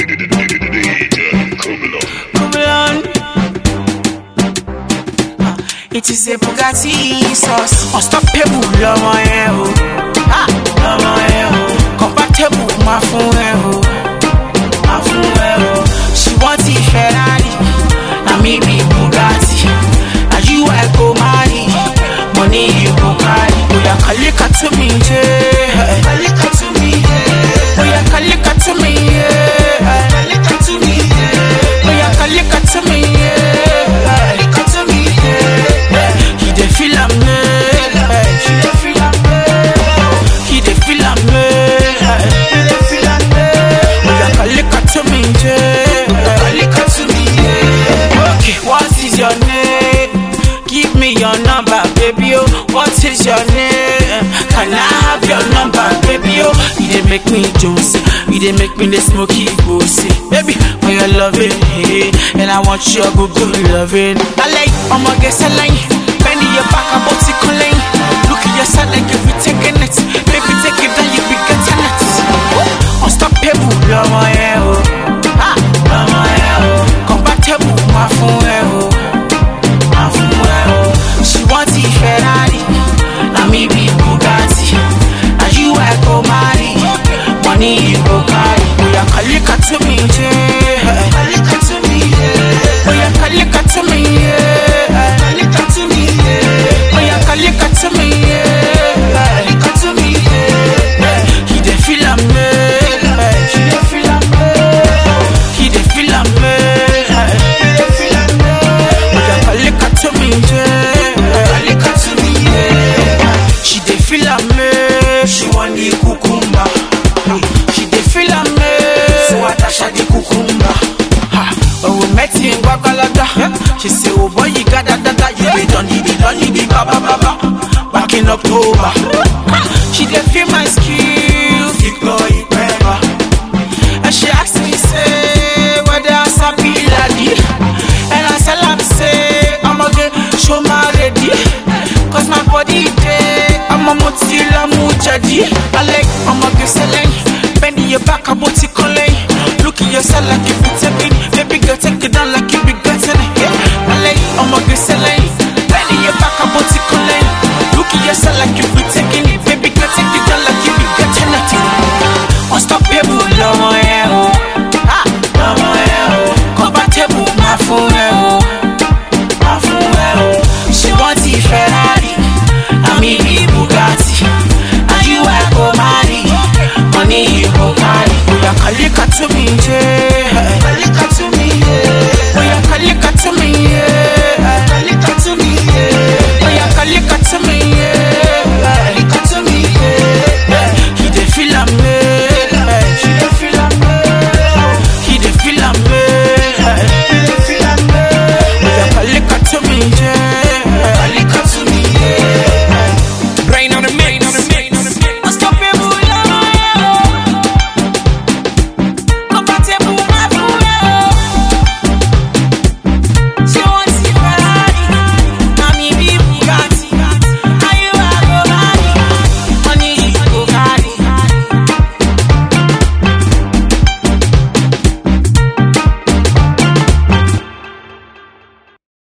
It is a Bugatti sauce. Unstoppable, love my hair, love my hair. Compatible, my phone, my phone. She wants a Ferrari, and me be Bugatti. And you I go marry, money you go carry. Oh yeah, kalika to me, yeah. Kalika to me, yeah. Oh yeah, kalika to me, yeah. Kalika to me, yeah. Oh yeah, kalika to me, yeah. Kalika to me, yeah. He dey feel am, she dey feel am, he dey feel am, he dey feel am. Oh yeah, kalika to me, yeah. Kalika to me, yeah. Okay, what is your name? Give me your number, baby, oh. What is your name? Can I have your number, baby, oh? You dey make me Jones, you dey make me the smoky bossy. Baby, when you're loving, hey, and I want your good loving. I like, I'ma get a line. Bend your back, I'm about to call in. Look at your side like if you taking it. Baby, take it down, you be getting it. Unstoppable, love my hair, love my hair. Compatible, my phone, my phone. She wants a Ferrari, and me be Bugatti. And you I go marry, money you go carry. Oh yeah, kalika to me, yeah. Kalika to me, yeah. Oh yeah, kalika to me, yeah. Kalika to me, yeah. Oh yeah, kalika to me, yeah. Kalika to me, yeah. He dey feel am, she dey feel am, he dey feel am, he dey feel am. Oh yeah, kalika to me, yeah. Kalika to me, yeah. She dey feel am, she want the cucumber. She dey feel am, so I dash her the cucumber. Oh, we met in Guagalada. She say, oh boy, you got that. You be done, you be baba. Back in October. She dey feel my skills, and she asked me, say, whether I'm happy lady. And I tell her, say, I'm gonna show my ready. Cause my body day, I'm a motila mujadi. I like, I'm a selling. Bend your back, I'm about to call in. Look at yourself like you be taking. Baby girl, take it down like you be getting it. I like, I'm a selling. Bend your back, I'm about to call in. Look at yourself like you be taking it. Baby girl, take it down like you be getting it. Unstoppable, love my hair, love my hair. Compatible, my phone, my phone. She wants a Ferrari, and me be Bugatti. And you I go marry, money you go carry. Oh yeah, kalika to me, yeah.